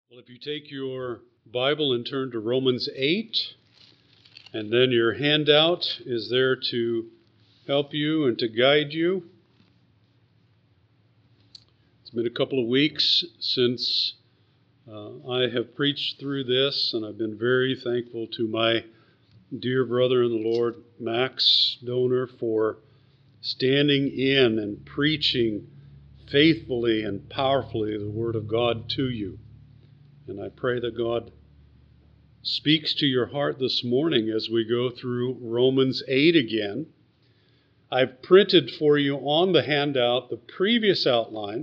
Well, if you take your Bible and turn to Romans 8, and then your handout is there to help you and to guide you. It's been a couple of weeks since I have preached through this, and I've been very thankful to my dear brother in the Lord, Max Donor, for standing in and preaching faithfully and powerfully the Word of God to you. And I pray that God speaks to your heart this morning as we go through Romans 8 again. I've printed for you on the handout the previous outline.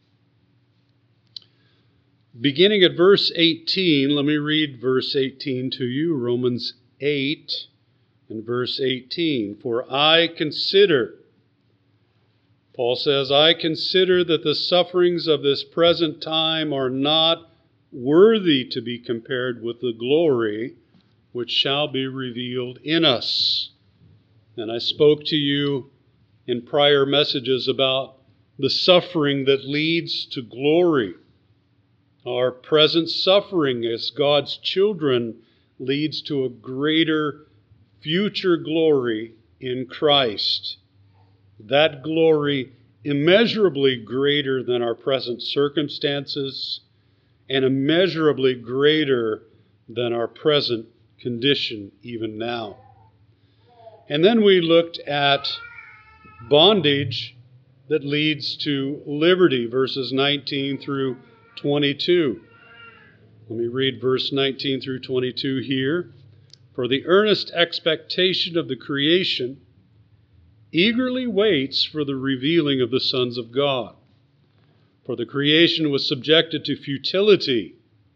Beginning at verse 18, let me read verse 18 to you, Romans 8 and verse 18. For I consider, Paul says, I consider that the sufferings of this present time are not worthy to be compared with the glory which shall be revealed in us. And I spoke to you in prior messages about the suffering that leads to glory. Our present suffering as God's children leads to a greater future glory in Christ. That glory immeasurably greater than our present circumstances and immeasurably greater than our present condition even now. And then we looked at bondage that leads to liberty, verses 19 through 22. Let me read verse 19 through 22 here. For the earnest expectation of the creation eagerly waits for the revealing of the sons of God. For the creation was subjected to futility,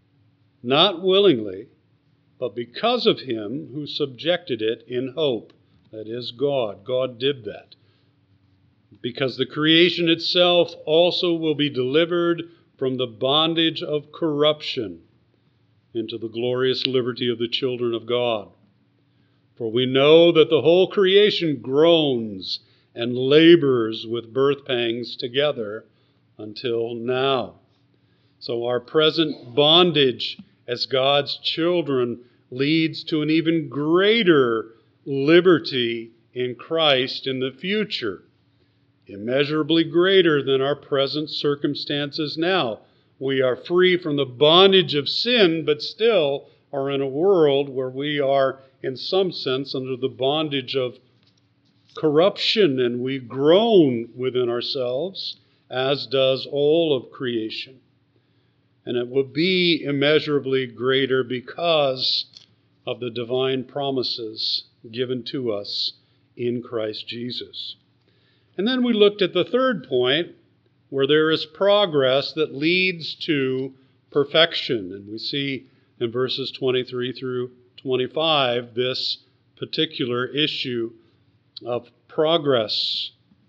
not willingly, but because of him who subjected it in hope. That is God. God did that. Because the creation itself also will be delivered from the bondage of corruption into the glorious liberty of the children of God. For we know that the whole creation groans and labors with birth pangs together until now. So our present bondage as God's children leads to an even greater liberty in Christ in the future, immeasurably greater than our present circumstances now. We are free from the bondage of sin, but still are in a world where we are, in some sense, under the bondage of corruption, and we groan within ourselves, as does all of creation. And it will be immeasurably greater because of the divine promises given to us in Christ Jesus. And then we looked at the third point, where there is progress that leads to perfection. And we see in verses 23 through 25 this particular issue of progress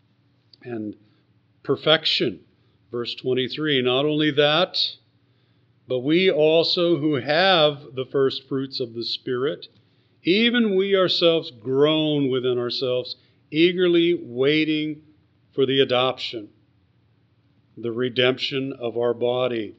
and perfection. Verse 23, not only that, but we also who have the first fruits of the Spirit, even we ourselves groan within ourselves, eagerly waiting for the adoption, the redemption of our body.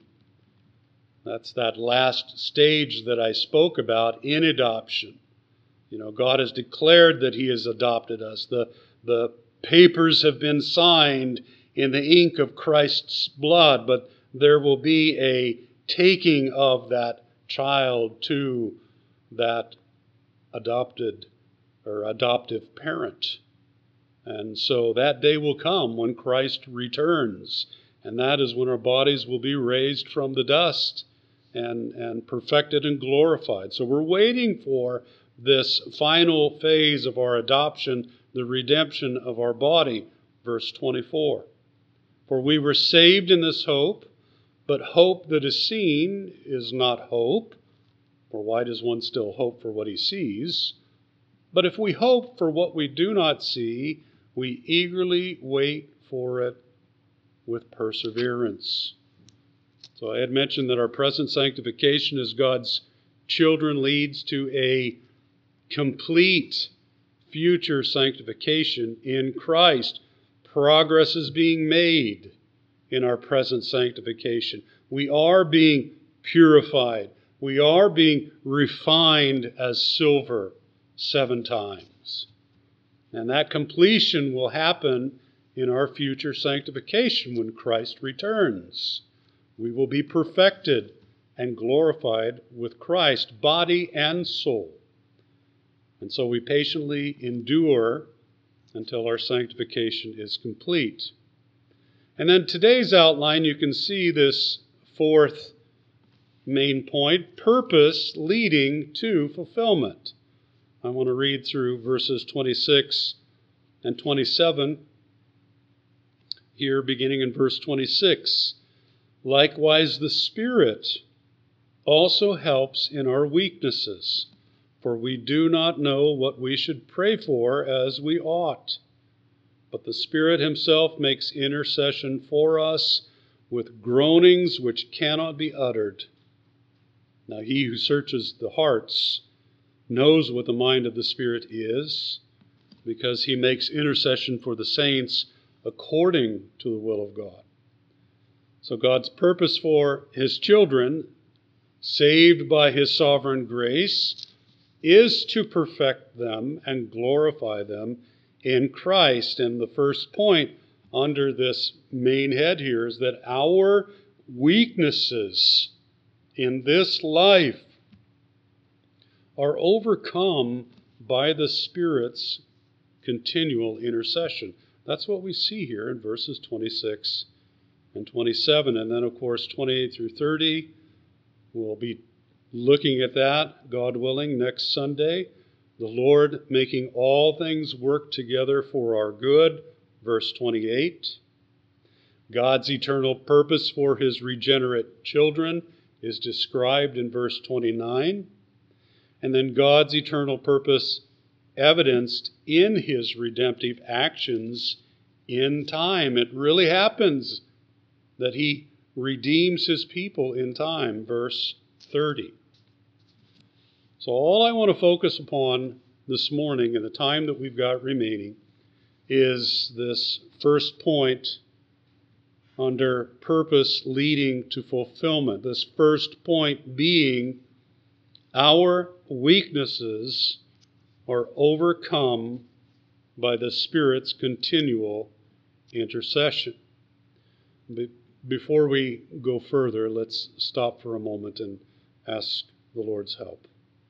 That's that last stage that I spoke about in adoption. You know, God has declared that He has adopted us. The papers have been signed in the ink of Christ's blood, but there will be a taking of that child to that adopted or adoptive parent. And so that day will come when Christ returns, and that is when our bodies will be raised from the dust and perfected and glorified. So we're waiting for this final phase of our adoption, the redemption of our body. Verse 24. For we were saved in this hope, but hope that is seen is not hope. For why does one still hope for what he sees? But if we hope for what we do not see, we eagerly wait for it with perseverance. So I had mentioned that our present sanctification as God's children leads to a complete future sanctification in Christ. Progress is being made in our present sanctification. We are being purified. We are being refined as silver 7 times. And that completion will happen in our future sanctification when Christ returns. We will be perfected and glorified with Christ, body and soul. And so we patiently endure until our sanctification is complete. And then today's outline, you can see this 4th main point, purpose leading to fulfillment. I want to read through verses 26 and 27. Here, beginning in verse 26. Likewise, the Spirit also helps in our weaknesses, for we do not know what we should pray for as we ought. But the Spirit himself makes intercession for us with groanings which cannot be uttered. Now he who searches the hearts knows what the mind of the Spirit is, because he makes intercession for the saints according to the will of God. So God's purpose for his children, saved by his sovereign grace, is to perfect them and glorify them in Christ. And the first point under this main head here is that our weaknesses in this life are overcome by the Spirit's continual intercession. That's what we see here in verses 26 and 27. And then, of course, 28 through 30, we'll be looking at that, God willing, next Sunday. The Lord making all things work together for our good, verse 28. God's eternal purpose for his regenerate children is described in verse 29. And then God's eternal purpose evidenced in his redemptive actions in time. It really happens that he redeems his people in time, verse 30. So all I want to focus upon this morning in the time that we've got remaining is this first point under purpose leading to fulfillment. This first point being our weaknesses are overcome by the Spirit's continual intercession. Before we go further, let's stop for a moment and ask the Lord's help.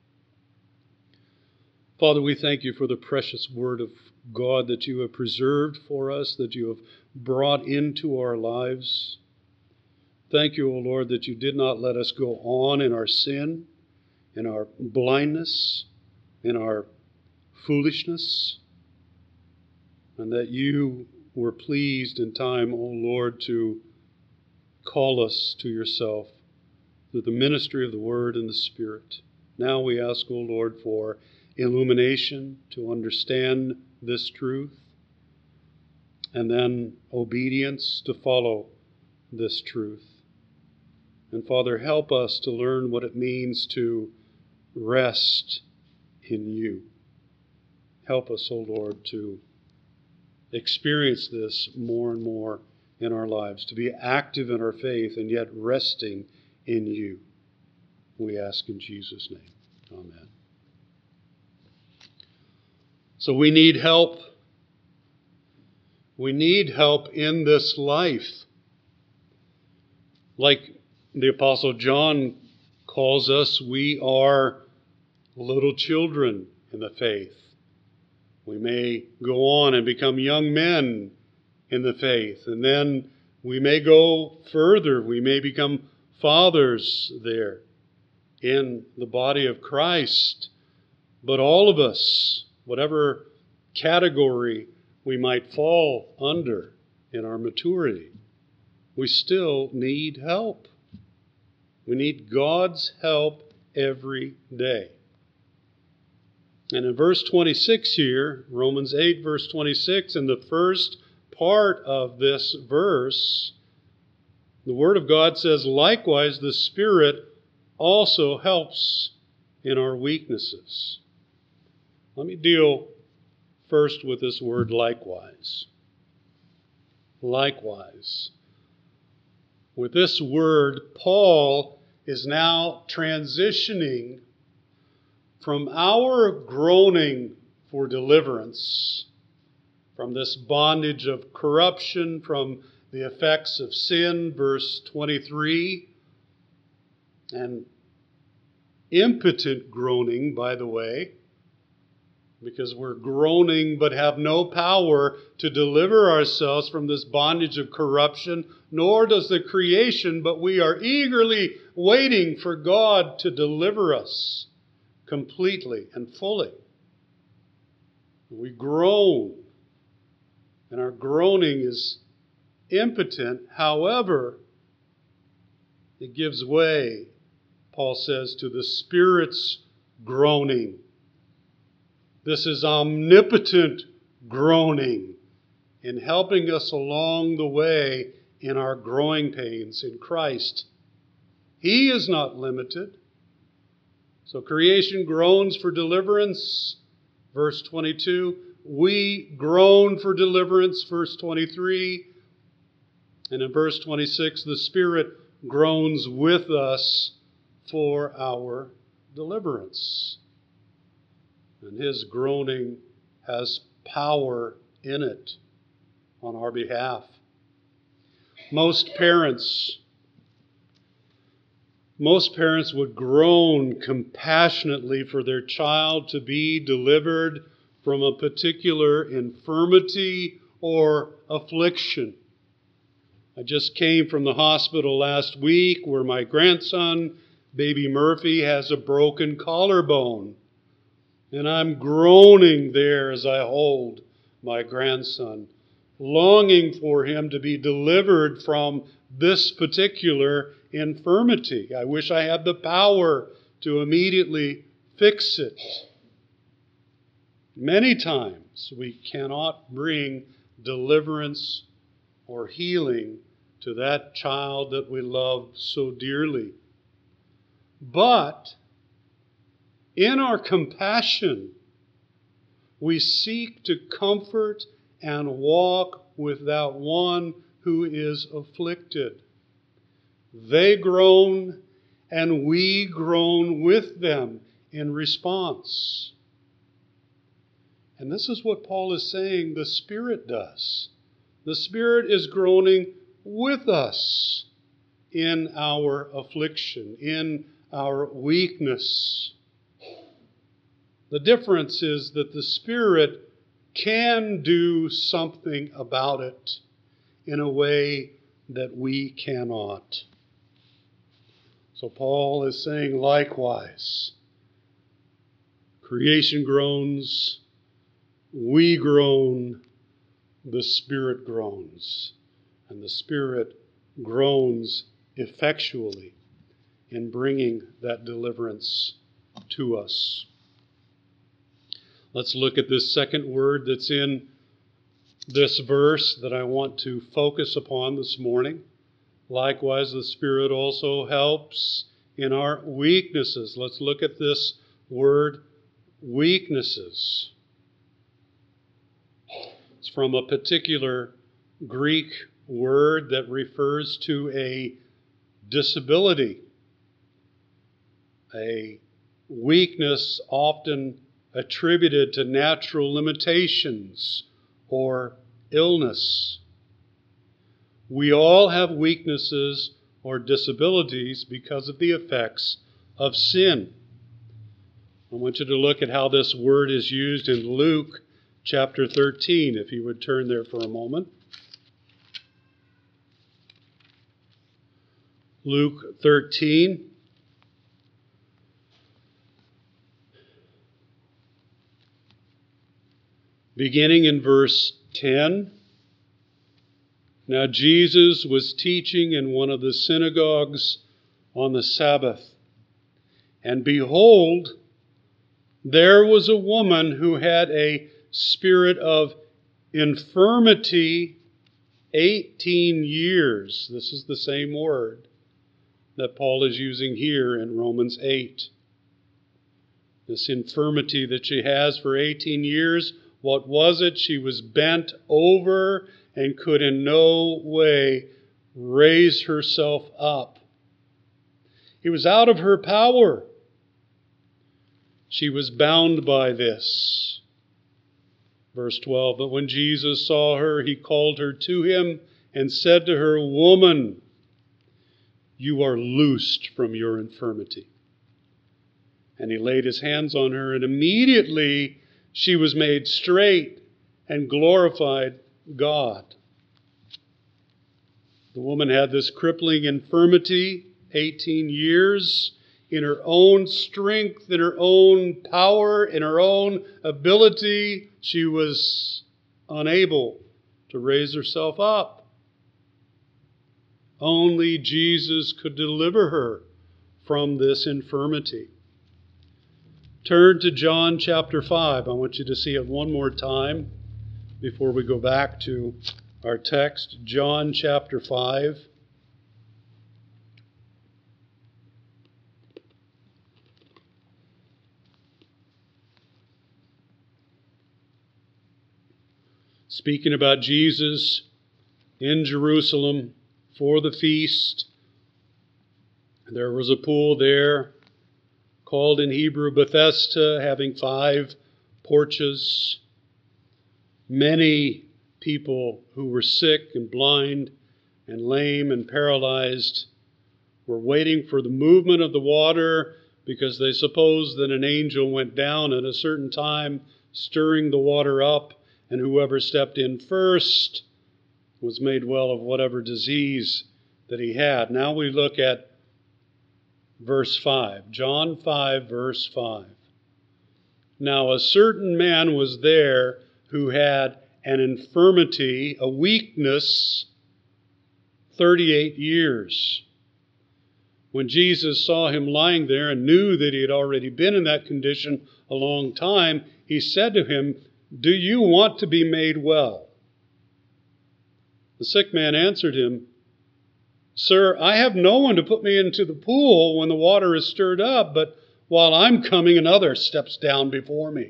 Father, we thank you for the precious word of God that you have preserved for us, that you have brought into our lives. Thank you, O Lord, that you did not let us go on in our sin, in our blindness, in our foolishness, and that you were pleased in time, O Lord, to call us to yourself through the ministry of the Word and the Spirit. Now we ask, O Lord, for illumination to understand this truth, and then obedience to follow this truth. And Father, help us to learn what it means to rest in you. Help us, O Lord, to experience this more and more in our lives, to be active in our faith and yet resting in you. We ask in Jesus' name. Amen. So we need help. We need help in this life. Like the Apostle John calls us, we are little children in the faith. We may go on and become young men in the faith, and then we may go further. We may become fathers there in the body of Christ. But all of us, whatever category we might fall under in our maturity, we still need help. We need God's help every day. And in verse 26 here, Romans 8, verse 26, in the first part of this verse, the Word of God says, likewise, the Spirit also helps in our weaknesses. Let me deal first with this word likewise. Likewise. With this word, Paul is now transitioning from our groaning for deliverance, from this bondage of corruption, from the effects of sin, verse 23, and impotent groaning, by the way, because we're groaning but have no power to deliver ourselves from this bondage of corruption, nor does the creation, but we are eagerly waiting for God to deliver us completely and fully. We groan, and our groaning is impotent. However, it gives way, Paul says, to the Spirit's groaning. This is omnipotent groaning in helping us along the way in our growing pains in Christ. He is not limited. So creation groans for deliverance, verse 22. We groan for deliverance, verse 23. And in verse 26, the Spirit groans with us for our deliverance. And His groaning has power in it on our behalf. Most parents would groan compassionately for their child to be delivered from a particular infirmity or affliction. I just came from the hospital last week where my grandson, baby Murphy, has a broken collarbone. And I'm groaning there as I hold my grandson, longing for him to be delivered from this particular infirmity. I wish I had the power to immediately fix it. Many times we cannot bring deliverance or healing to that child that we love so dearly. But in our compassion, we seek to comfort and walk with that one who is afflicted. They groan, and we groan with them in response. And this is what Paul is saying the Spirit does. The Spirit is groaning with us in our affliction, in our weakness. The difference is that the Spirit can do something about it in a way that we cannot. So Paul is saying likewise, creation groans, we groan, the Spirit groans, and the Spirit groans effectually in bringing that deliverance to us. Let's look at this second word that's in this verse that I want to focus upon this morning. Likewise, the Spirit also helps in our weaknesses. Let's look at this word, weaknesses. It's from a particular Greek word that refers to a disability, a weakness often attributed to natural limitations or illness. We all have weaknesses or disabilities because of the effects of sin. I want you to look at how this word is used in Luke chapter 13, if you would turn there for a moment. Luke 13. Beginning in verse 10. Now Jesus was teaching in one of the synagogues on the Sabbath. And behold, there was a woman who had a spirit of infirmity 18 years. This is the same word that Paul is using here in Romans 8. This infirmity that she has for 18 years, what was it? She was bent over and could in no way raise herself up. He was out of her power. She was bound by this. Verse 12, but when Jesus saw her, he called her to him and said to her, Woman, you are loosed from your infirmity. And he laid his hands on her, and immediately she was made straight and glorified God. The woman had this crippling infirmity, 18 years. In her own strength, in her own power, in her own ability, she was unable to raise herself up. Only Jesus could deliver her from this infirmity. Turn to John chapter 5. I want you to see it one more time before we go back to our text. John chapter 5. Speaking about Jesus in Jerusalem for the feast, there was a pool there called in Hebrew Bethesda, having 5 porches. Many people who were sick and blind and lame and paralyzed were waiting for the movement of the water because they supposed that an angel went down at a certain time, stirring the water up, and whoever stepped in first was made well of whatever disease that he had. Now we look at verse 5. John 5, verse 5. Now a certain man was there who had an infirmity, a weakness, 38 years. When Jesus saw him lying there and knew that he had already been in that condition a long time, he said to him, Do you want to be made well? The sick man answered him, Sir, I have no one to put me into the pool when the water is stirred up, but while I'm coming, another steps down before me.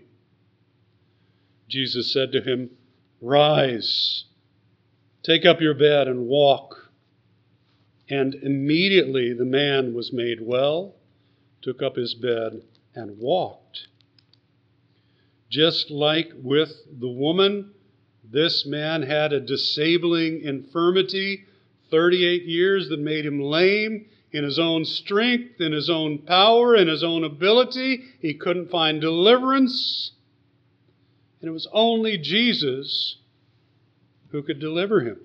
Jesus said to him, Rise, take up your bed and walk. And immediately the man was made well, took up his bed, and walked. Just like with the woman, this man had a disabling infirmity, 38 years, that made him lame in his own strength, in his own power, in his own ability. He couldn't find deliverance. And it was only Jesus who could deliver him.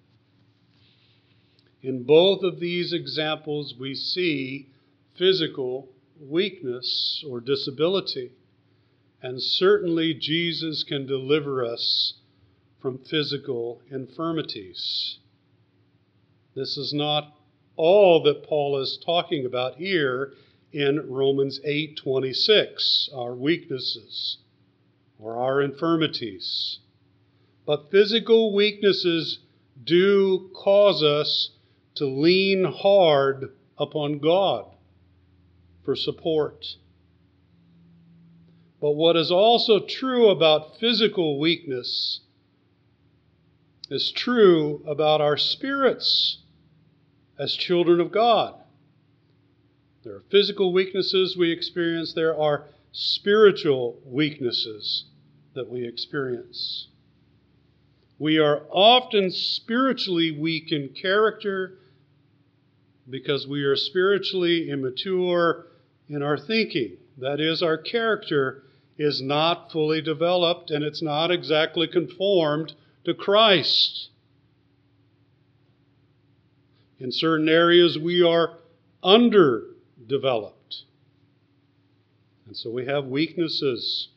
In both of these examples, we see physical weakness or disability. And certainly Jesus can deliver us from physical infirmities. This is not all that Paul is talking about here in Romans 8:26, our weaknesses or our infirmities. But physical weaknesses do cause us to lean hard upon God for support. But what is also true about physical weakness is true about our spirits as children of God. There are physical weaknesses we experience. There are spiritual weaknesses that we experience. We are often spiritually weak in character because we are spiritually immature in our thinking. That is, our character is not fully developed and it's not exactly conformed to Christ. In certain areas, we are underdeveloped. And so we have weaknesses.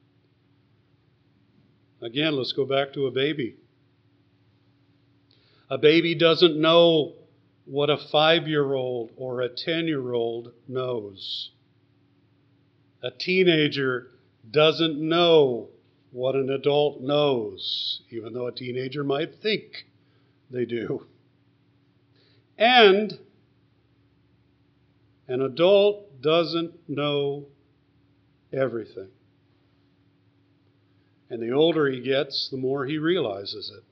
Again, let's go back to a baby. A baby doesn't know what a 5-year-old or a 10-year-old knows. A teenager doesn't know what an adult knows, even though a teenager might think they do. And an adult doesn't know everything. And the older he gets, the more he realizes it.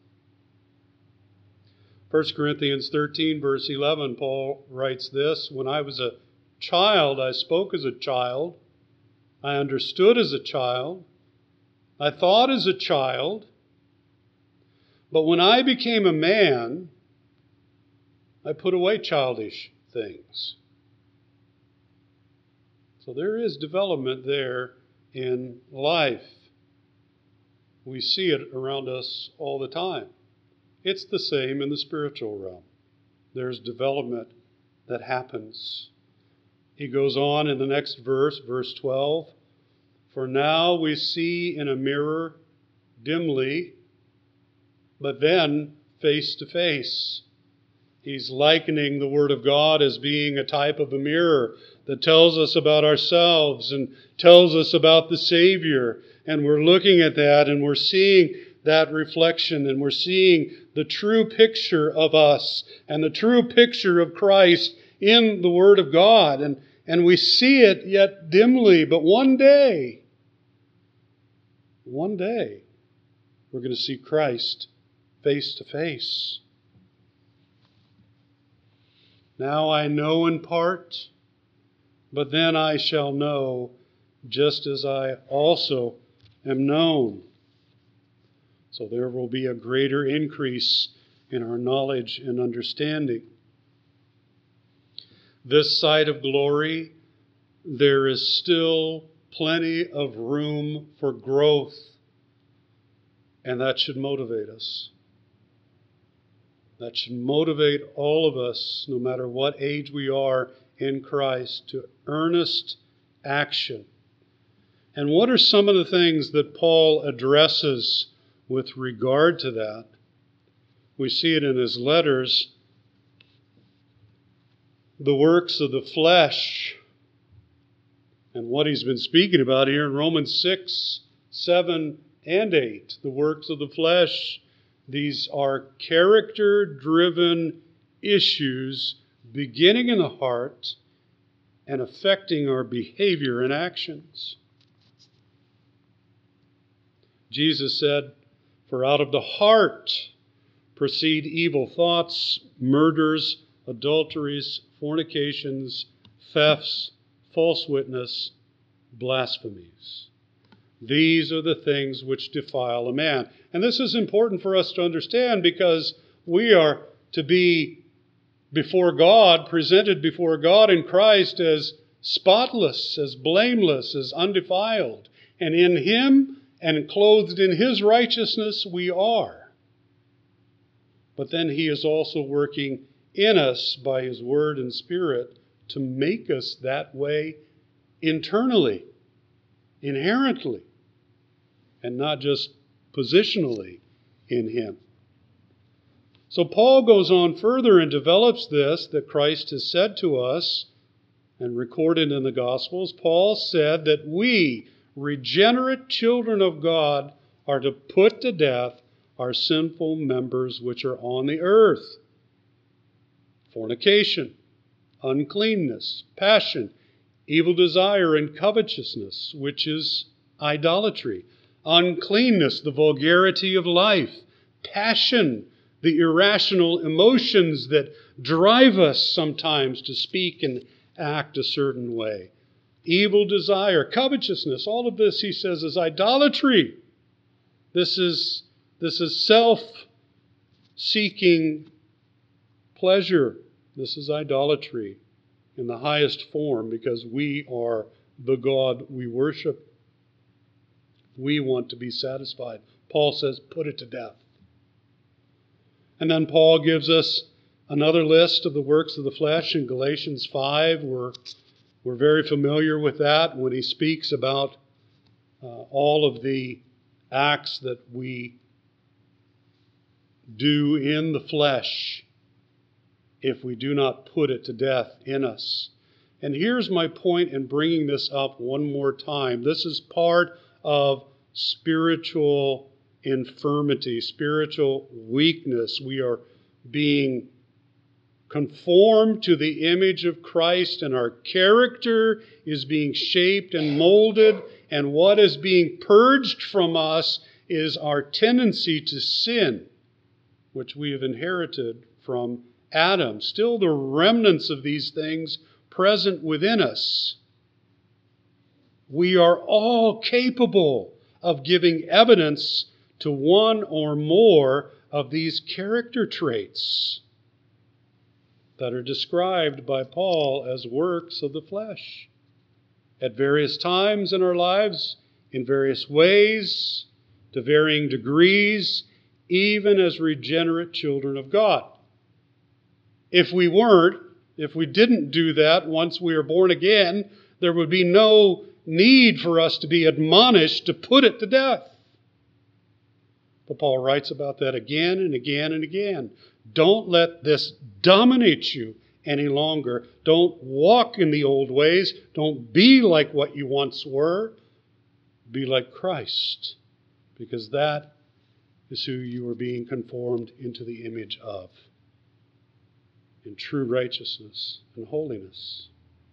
1 Corinthians 13, verse 11, Paul writes this, When I was a child, I spoke as a child. I understood as a child. I thought as a child. But when I became a man, I put away childish things. So there is development there in life. We see it around us all the time. It's the same in the spiritual realm. There's development that happens. He goes on in the next verse, verse 12. For now we see in a mirror dimly, but then face to face. He's likening the Word of God as being a type of a mirror that tells us about ourselves and tells us about the Savior. And we're looking at that and we're seeing that reflection and we're seeing the true picture of us and the true picture of Christ in the Word of God. And we see it yet dimly, but one day, we're going to see Christ face to face. Now I know in part, but then I shall know just as I also am known. So there will be a greater increase in our knowledge and understanding. This side of glory, there is still plenty of room for growth, and that should motivate us. That should motivate all of us, no matter what age we are in Christ, to earnest action. And what are some of the things that Paul addresses with regard to that? We see it in his letters. The works of the flesh, and what he's been speaking about here in Romans 6, 7, and 8. The works of the flesh. These are character-driven issues beginning in the heart and affecting our behavior and actions. Jesus said, for out of the heart proceed evil thoughts, murders, adulteries, fornications, thefts, false witness, blasphemies. These are the things which defile a man. And this is important for us to understand because we are to be before God, presented before God in Christ as spotless, as blameless, as undefiled. And in Him and clothed in His righteousness we are. But then He is also working in us by His Word and Spirit to make us that way internally, inherently, and not just positionally in Him. So Paul goes on further and develops this that Christ has said to us and recorded in the Gospels. Paul said that we, regenerate children of God, are to put to death our sinful members which are on the earth. Fornication, uncleanness, passion, evil desire, and covetousness, which is idolatry. Uncleanness, the vulgarity of life. Passion, the irrational emotions that drive us sometimes to speak and act a certain way. Evil desire, covetousness, all of this, he says, is idolatry. This is self-seeking pleasure. This is idolatry in the highest form because we are the God we worship. We want to be satisfied. Paul says, put it to death. And then Paul gives us another list of the works of the flesh in Galatians 5. We're very familiar with that when he speaks about all of the acts that we do in the flesh if we do not put it to death in us. And here's my point in bringing this up one more time. This is part of spiritual infirmity, spiritual weakness. We are being conformed to the image of Christ, and our character is being shaped and molded, and what is being purged from us is our tendency to sin, which we have inherited from Adam. Still the remnants of these things present within us, we are all capable of giving evidence to one or more of these character traits that are described by Paul as works of the flesh. At various times in our lives, in various ways, to varying degrees, even as regenerate children of God. If we didn't do that once we are born again, there would be no need for us to be admonished to put it to death. But Paul writes about that again and again and again. Don't let this dominate you any longer. Don't walk in the old ways. Don't be like what you once were. Be like Christ, because that is who you are being conformed into the image of, in true righteousness and holiness.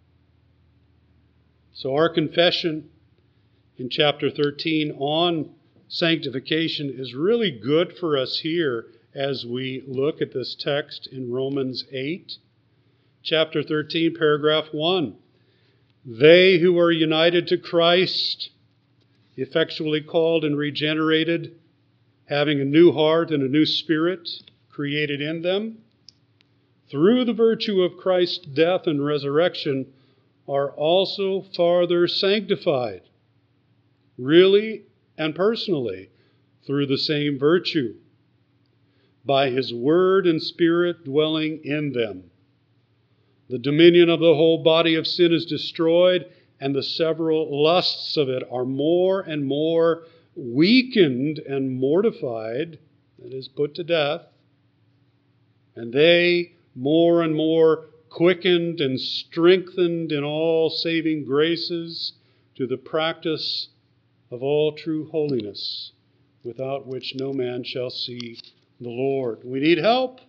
So our confession in chapter 13 on sanctification is really good for us here as we look at this text in Romans 8. Chapter 13, paragraph 1. They who are united to Christ, effectually called and regenerated, having a new heart and a new spirit created in them, through the virtue of Christ's death and resurrection, are also farther sanctified, really and personally, through the same virtue, by his word and spirit dwelling in them. The dominion of the whole body of sin is destroyed, and the several lusts of it are more and more weakened and mortified, that is, put to death, and they more and more quickened and strengthened in all saving graces to the practice of all true holiness, without which no man shall see the Lord. We need help.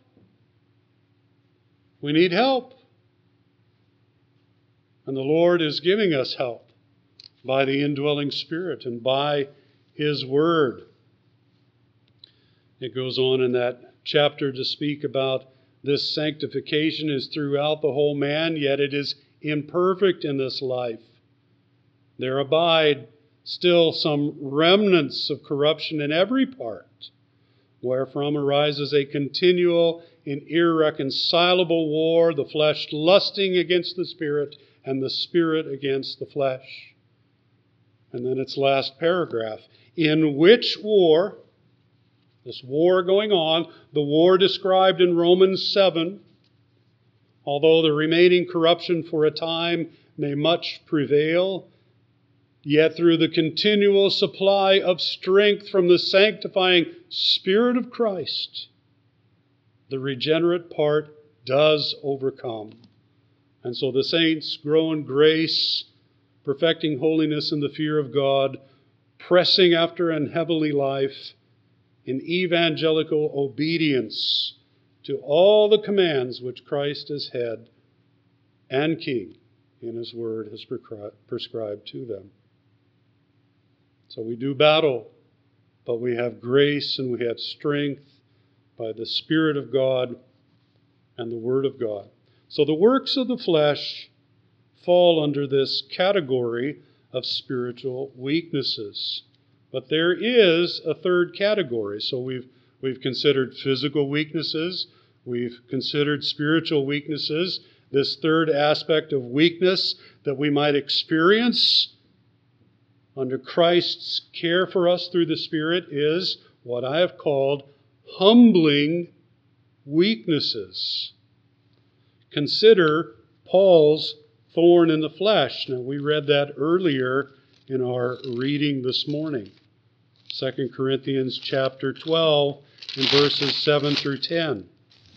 We need help. And the Lord is giving us help by the indwelling Spirit and by his word. It goes on in that chapter to speak about this sanctification is throughout the whole man, yet it is imperfect in this life. There abide still some remnants of corruption in every part, wherefrom arises a continual and irreconcilable war, the flesh lusting against the Spirit, and the Spirit against the flesh. And then its last paragraph, in which war, this war going on, the war described in Romans 7, although the remaining corruption for a time may much prevail, yet through the continual supply of strength from the sanctifying Spirit of Christ, the regenerate part does overcome. And so the saints grow in grace, perfecting holiness in the fear of God, pressing after an heavenly life, in evangelical obedience to all the commands which Christ as head and King in his word has prescribed to them. So we do battle, but we have grace and we have strength by the Spirit of God and the Word of God. So the works of the flesh fall under this category of spiritual weaknesses. But there is a third category. So we've considered physical weaknesses. We've considered spiritual weaknesses. This third aspect of weakness that we might experience under Christ's care for us through the Spirit is what I have called humbling weaknesses. Consider Paul's thorn in the flesh. Now, we read that earlier in our reading this morning. 2 Corinthians chapter 12 and verses 7 through 10.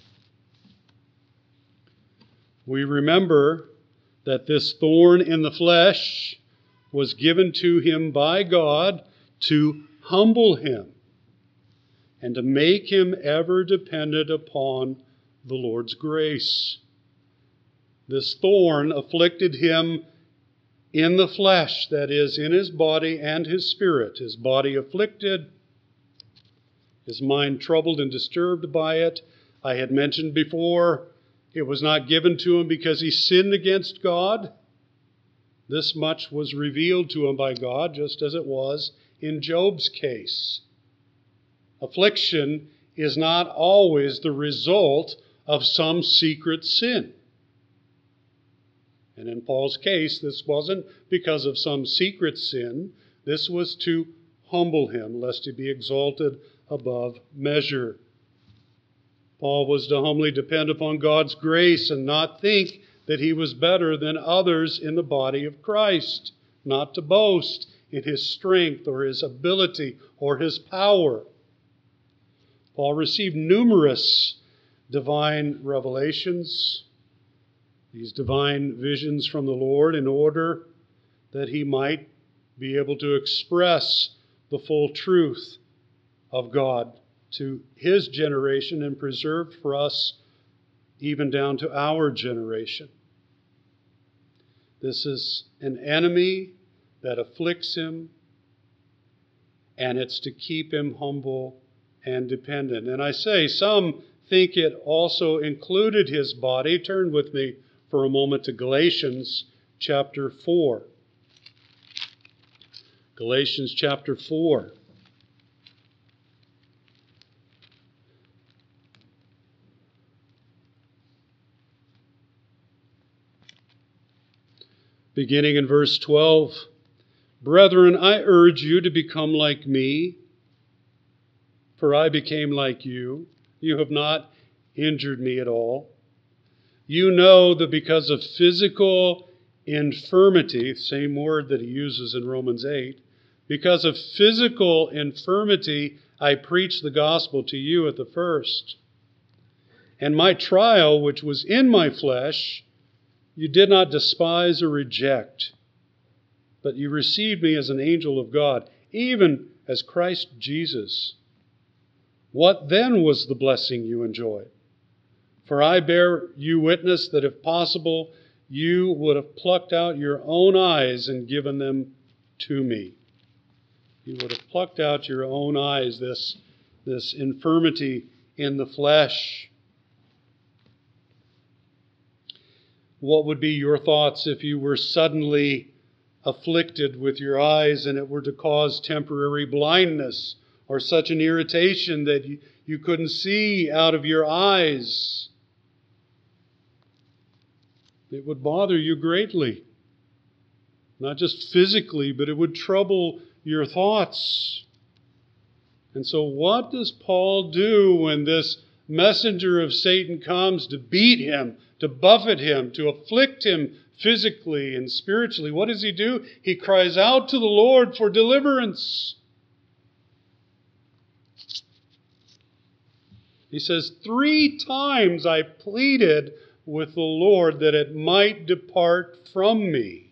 We remember that this thorn in the flesh was given to him by God to humble him and to make him ever dependent upon the Lord's grace. This thorn afflicted him in the flesh, that is, in his body and his spirit. His body afflicted, his mind troubled and disturbed by it. I had mentioned before It was not given to him because he sinned against God. This much was revealed to him by God, just as it was in Job's case. Affliction is not always the result of some secret sin. And in Paul's case, this wasn't because of some secret sin. This was to humble him, lest he be exalted above measure. Paul was to humbly depend upon God's grace and not think that he was better than others in the body of Christ, not to boast in his strength or his ability or his power. Paul received numerous divine revelations, these divine visions from the Lord, in order that he might be able to express the full truth of God to his generation and preserved for us even down to our generation. This is an enemy that afflicts him, and it's to keep him humble and dependent. And I say, some think it also included his body. Turn with me for a moment to Galatians chapter 4. Galatians chapter 4. Beginning in verse 12, "Brethren, I urge you to become like me, for I became like you. You have not injured me at all. You know that because of physical infirmity," same word that he uses in Romans 8, "because of physical infirmity, I preached the gospel to you at the first. And my trial, which was in my flesh, you did not despise or reject, but you received me as an angel of God, even as Christ Jesus. What then was the blessing you enjoyed? For I bear you witness that if possible, you would have plucked out your own eyes and given them to me." You would have plucked out your own eyes, this infirmity in the flesh. What would be your thoughts if you were suddenly afflicted with your eyes and it were to cause temporary blindness or such an irritation that you couldn't see out of your eyes? It would bother you greatly. Not just physically, but it would trouble your thoughts. And so what does Paul do when this messenger of Satan comes to beat him, to buffet him, to afflict him physically and spiritually? What does he do? He cries out to the Lord for deliverance. He says, 3 times I pleaded with the Lord that it might depart from me.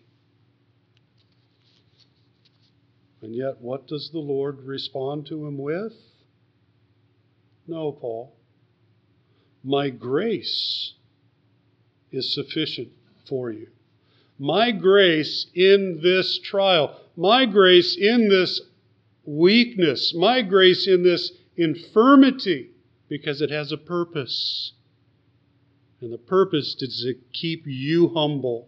And yet, what does the Lord respond to him with? "No, Paul. My grace is sufficient for you. My grace in this trial, my grace in this weakness, my grace in this infirmity, because it has a purpose. And the purpose is to keep you humble.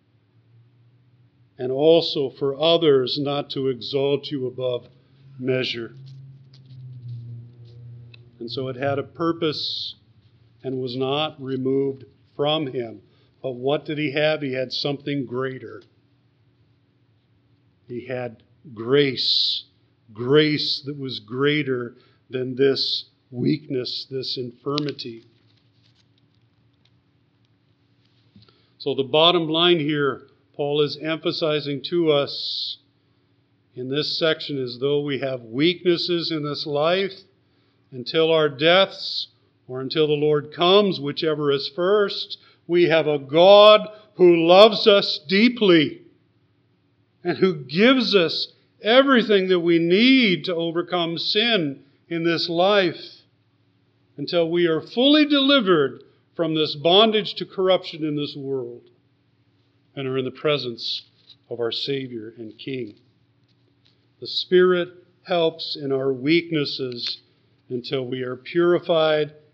And also for others not to exalt you above measure." And so it had a purpose and was not removed from him. But what did he have? He had something greater. He had grace. Grace that was greater than this weakness, this infirmity. So the bottom line here, Paul is emphasizing to us in this section, is though we have weaknesses in this life, until our deaths or until the Lord comes, whichever is first, we have a God who loves us deeply and who gives us everything that we need to overcome sin in this life until we are fully delivered from this bondage to corruption in this world and are in the presence of our Savior and King. The Spirit helps in our weaknesses until we are purified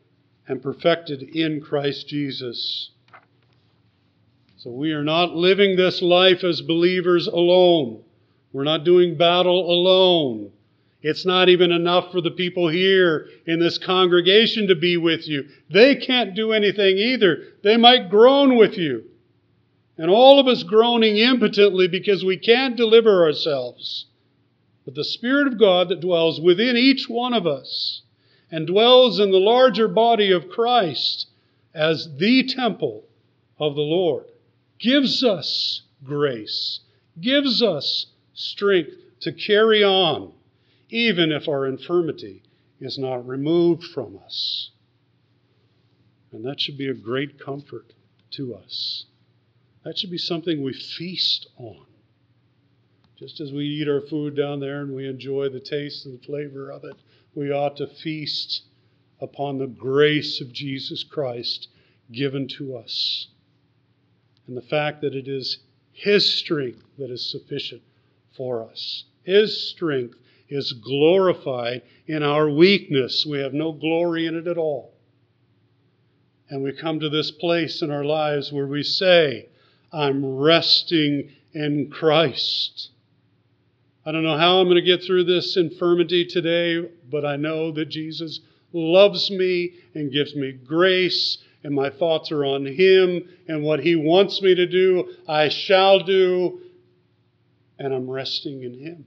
and perfected in Christ Jesus. So we are not living this life as believers alone. We're not doing battle alone. It's not even enough for the people here in this congregation to be with you. They can't do anything either. They might groan with you. And all of us groaning impotently because we can't deliver ourselves. But the Spirit of God that dwells within each one of us and dwells in the larger body of Christ as the temple of the Lord gives us grace, gives us strength to carry on, even if our infirmity is not removed from us. And that should be a great comfort to us. That should be something we feast on. Just as we eat our food down there and we enjoy the taste and the flavor of it, we ought to feast upon the grace of Jesus Christ given to us. And the fact that it is His strength that is sufficient for us. His strength is glorified in our weakness. We have no glory in it at all. And we come to this place in our lives where we say, I'm resting in Christ. I don't know how I'm going to get through this infirmity today, but I know that Jesus loves me and gives me grace, and my thoughts are on Him, and what He wants me to do, I shall do, and I'm resting in Him.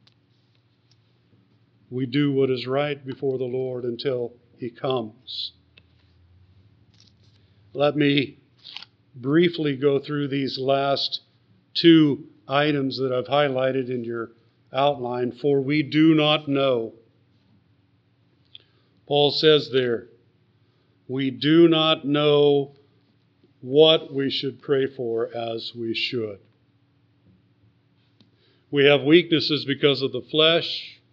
We do what is right before the Lord until He comes. Let me briefly go through these last two items that I've highlighted in your outline. For we do not know. Paul says there, we do not know what we should pray for as we should. We have weaknesses because of the flesh.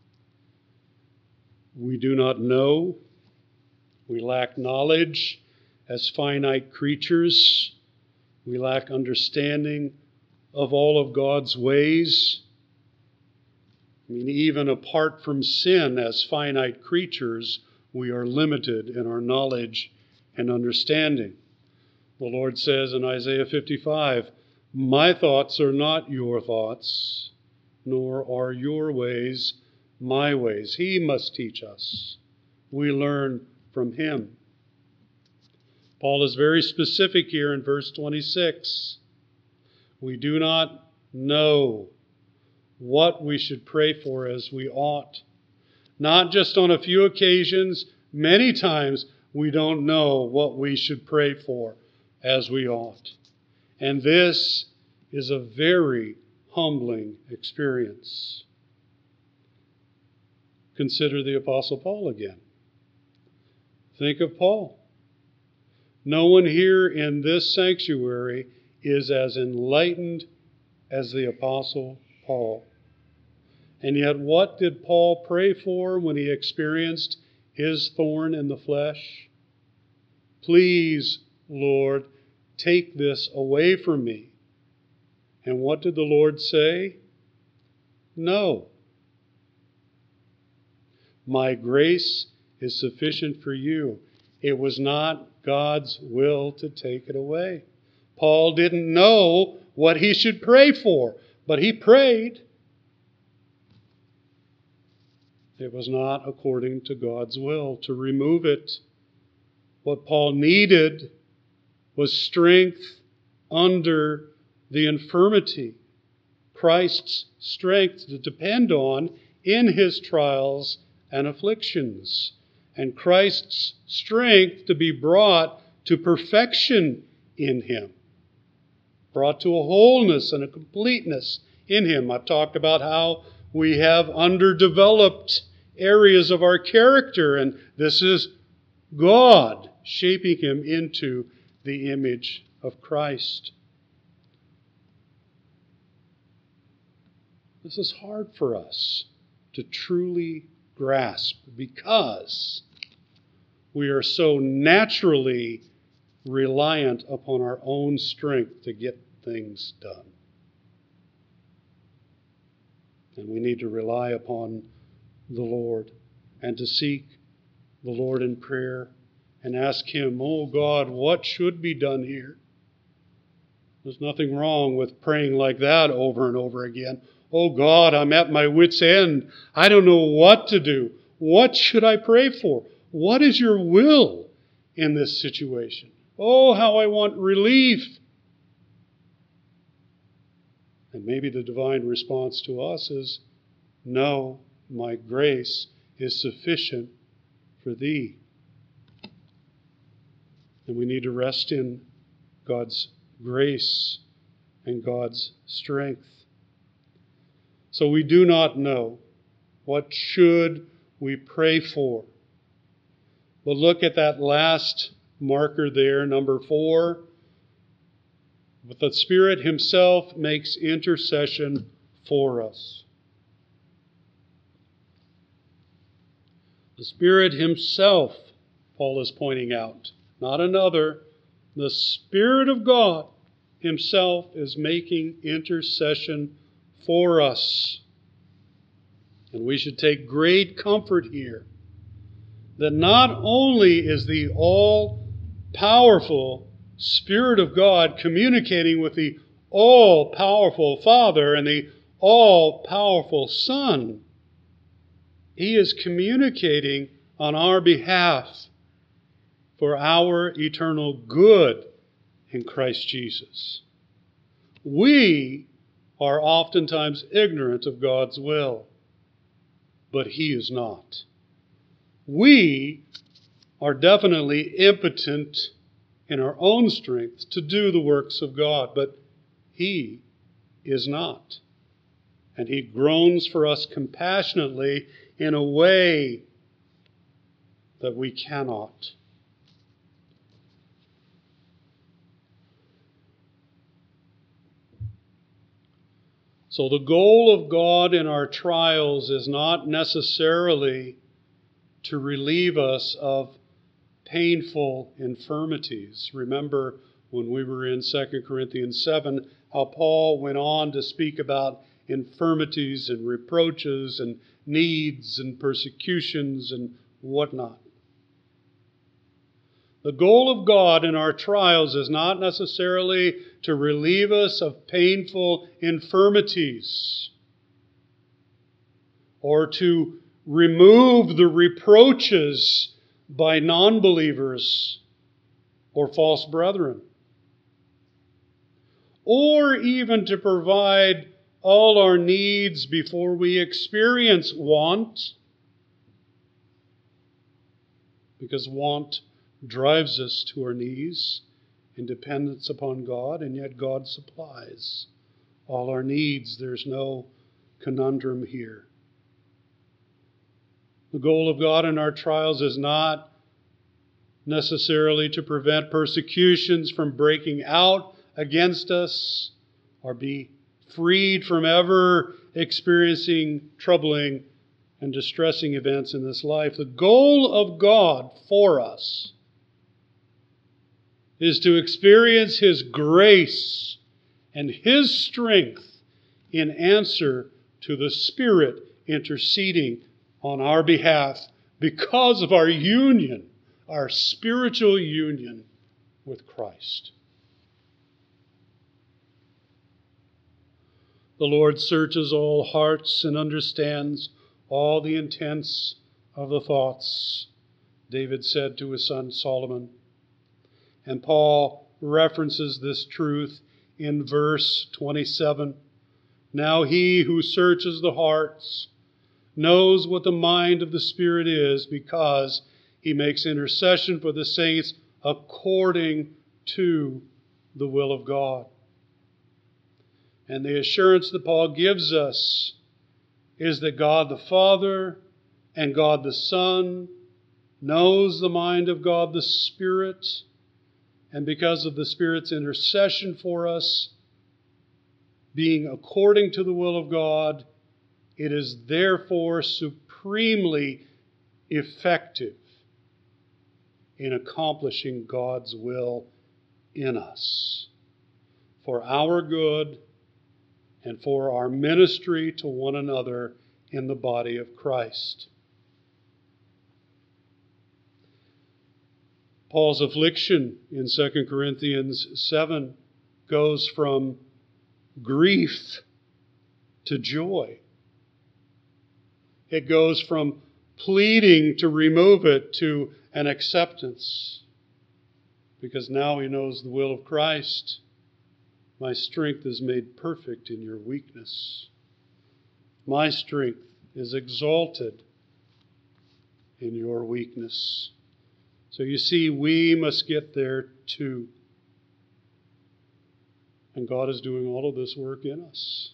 We do not know. We lack knowledge as finite creatures. We lack understanding of all of God's ways. I mean, even apart from sin as finite creatures, we are limited in our knowledge and understanding. The Lord says in Isaiah 55, my thoughts are not your thoughts, nor are your ways my ways. He must teach us. We learn from Him. Paul is very specific here in verse 26. We do not know what we should pray for as we ought. Not just on a few occasions, many times we don't know what we should pray for as we ought. And this is a very humbling experience. Consider the Apostle Paul again. Think of Paul. No one here in this sanctuary is as enlightened as the Apostle Paul. And yet, what did Paul pray for when he experienced his thorn in the flesh? Please, Lord, take this away from me. And what did the Lord say? No. My grace is sufficient for you. It was not God's will to take it away. Paul didn't know what he should pray for, but he prayed. It was not according to God's will to remove it. What Paul needed was strength under the infirmity. Christ's strength to depend on in his trials and afflictions. And Christ's strength to be brought to perfection in Him. Brought to a wholeness and a completeness in Him. I've talked about how we have underdeveloped areas of our character, and this is God shaping him into the image of Christ. This is hard for us to truly grasp because we are so naturally reliant upon our own strength to get things done. And we need to rely upon the Lord and to seek the Lord in prayer and ask Him, "Oh God, what should be done here?" There's nothing wrong with praying like that over and over again. "Oh God, I'm at my wit's end. I don't know what to do. What should I pray for? What is your will in this situation? Oh, how I want relief." And maybe the divine response to us is, "No, my grace is sufficient for thee." And we need to rest in God's grace and God's strength. So we do not know what should we pray for. But look at that last marker there, number 4. But the Spirit Himself makes intercession for us. The Spirit Himself, Paul is pointing out, not another. The Spirit of God Himself is making intercession for us. And we should take great comfort here that not only is the all-powerful Spirit of God communicating with the all-powerful Father and the all-powerful Son, He is communicating on our behalf for our eternal good in Christ Jesus. We are oftentimes ignorant of God's will, but He is not. We are definitely impotent in our own strength to do the works of God, but He is not. And He groans for us compassionately in a way that we cannot. So the goal of God in our trials is not necessarily to relieve us of painful infirmities. Remember when we were in 2 Corinthians 7, how Paul went on to speak about infirmities and reproaches and needs and persecutions and whatnot. The goal of God in our trials is not necessarily to relieve us of painful infirmities or to remove the reproaches by non-believers or false brethren, or even to provide all our needs before we experience want, because want drives us to our knees in dependence upon God, and yet God supplies all our needs. There's no conundrum here. The goal of God in our trials is not necessarily to prevent persecutions from breaking out against us or be freed from ever experiencing troubling and distressing events in this life. The goal of God for us is to experience His grace and His strength in answer to the Spirit interceding on our behalf because of our union, our spiritual union with Christ. The Lord searches all hearts and understands all the intents of the thoughts, David said to his son Solomon. And Paul references this truth in verse 27. Now He who searches the hearts knows what the mind of the Spirit is, because He makes intercession for the saints according to the will of God. And the assurance that Paul gives us is that God the Father and God the Son knows the mind of God the Spirit, and because of the Spirit's intercession for us, being according to the will of God, it is therefore supremely effective in accomplishing God's will in us for our good and for our ministry to one another in the body of Christ. Paul's affliction in 2 Corinthians 7 goes from grief to joy. It goes from pleading to remove it to an acceptance. Because now he knows the will of Christ. My strength is made perfect in your weakness. My strength is exalted in your weakness. So you see, we must get there too. And God is doing all of this work in us.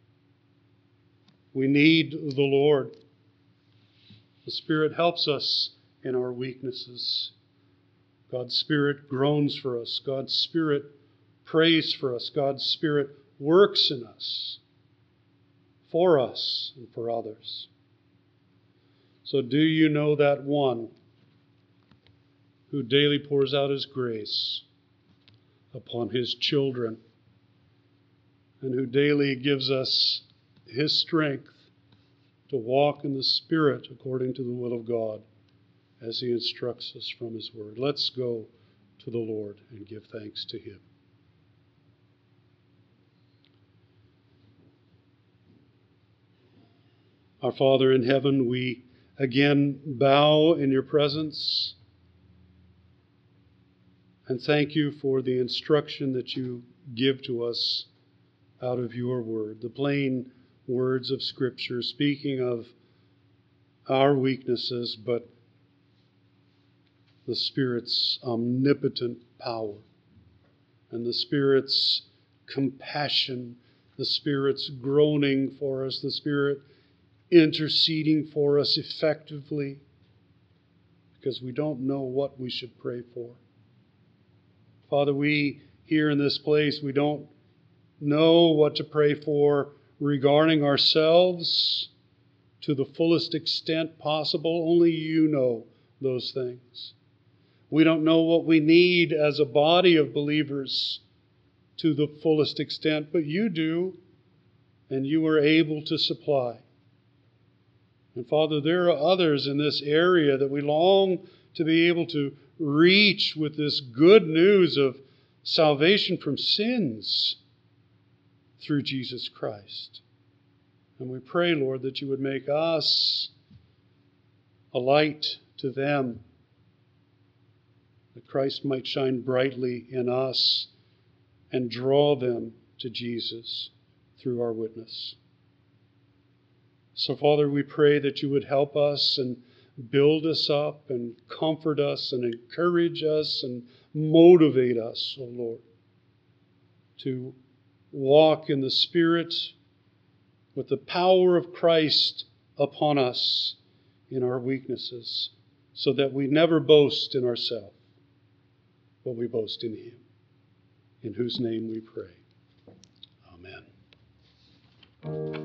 We need the Lord. The Spirit helps us in our weaknesses. God's Spirit groans for us. God's Spirit prays for us. God's Spirit works in us, for us and for others. So do you know that one who daily pours out his grace upon his children and who daily gives us his strength to walk in the Spirit according to the will of God as he instructs us from his word? Let's go to the Lord and give thanks to him. Our Father in heaven, we again bow in your presence and thank you for the instruction that you give to us out of your word, the plain words of Scripture speaking of our weaknesses, but the Spirit's omnipotent power and the Spirit's compassion, the Spirit's groaning for us, the Spirit interceding for us effectively because we don't know what we should pray for. Father, we here in this place, we don't know what to pray for regarding ourselves to the fullest extent possible. Only you know those things. We don't know what we need as a body of believers to the fullest extent, but you do, and you are able to supply. And Father, there are others in this area that we long to be able to reach with this good news of salvation from sins through Jesus Christ. And we pray, Lord, that you would make us a light to them, that Christ might shine brightly in us and draw them to Jesus through our witness. So, Father, we pray that you would help us and build us up and comfort us and encourage us and motivate us, O Lord, to walk in the Spirit with the power of Christ upon us in our weaknesses, so that we never boast in ourselves, but we boast in him, in whose name we pray. Amen.